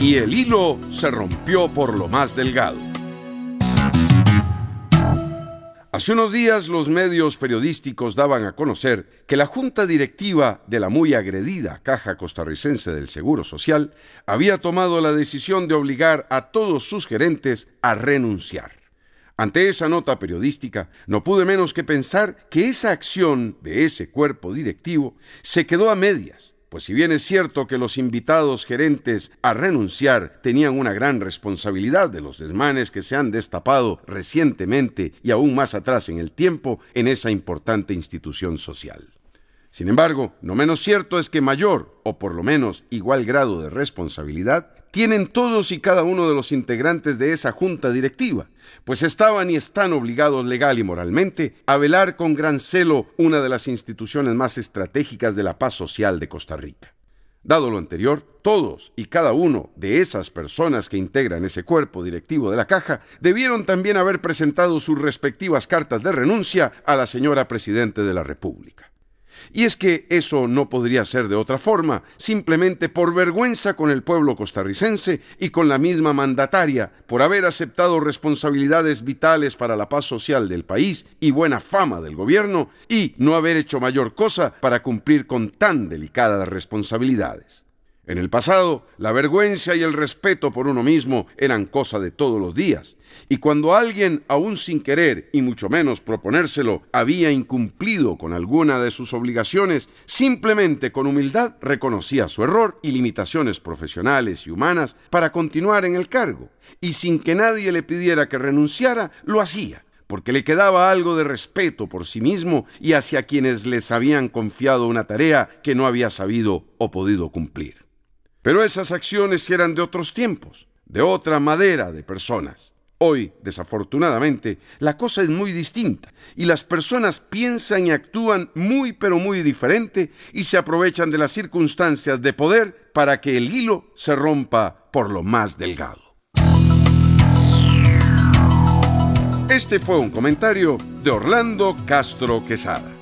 y el hilo se rompió por lo más delgado. Hace unos días los medios periodísticos daban a conocer que la junta directiva de la muy agredida Caja Costarricense del Seguro Social había tomado la decisión de obligar a todos sus gerentes a renunciar. Ante esa nota periodística, no pude menos que pensar que esa acción de ese cuerpo directivo se quedó a medias. Pues si bien es cierto que los invitados gerentes a renunciar tenían una gran responsabilidad de los desmanes que se han destapado recientemente y aún más atrás en el tiempo en esa importante institución social. Sin embargo, no menos cierto es que mayor, o por lo menos igual grado de responsabilidad, tienen todos y cada uno de los integrantes de esa junta directiva, pues estaban y están obligados legal y moralmente a velar con gran celo una de las instituciones más estratégicas de la paz social de Costa Rica. Dado lo anterior, todos y cada uno de esas personas que integran ese cuerpo directivo de la Caja debieron también haber presentado sus respectivas cartas de renuncia a la señora Presidente de la República. Y es que eso no podría ser de otra forma, simplemente por vergüenza con el pueblo costarricense y con la misma mandataria, por haber aceptado responsabilidades vitales para la paz social del país y buena fama del gobierno, y no haber hecho mayor cosa para cumplir con tan delicadas responsabilidades. En el pasado, la vergüenza y el respeto por uno mismo eran cosa de todos los días, y cuando alguien, aún sin querer y mucho menos proponérselo, había incumplido con alguna de sus obligaciones, simplemente con humildad reconocía su error y limitaciones profesionales y humanas para continuar en el cargo, y sin que nadie le pidiera que renunciara, lo hacía, porque le quedaba algo de respeto por sí mismo y hacia quienes les habían confiado una tarea que no había sabido o podido cumplir. Pero esas acciones eran de otros tiempos, de otra madera de personas. Hoy, desafortunadamente, la cosa es muy distinta y las personas piensan y actúan muy pero muy diferente y se aprovechan de las circunstancias de poder para que el hilo se rompa por lo más delgado. Este fue un comentario de Orlando Castro Quesada.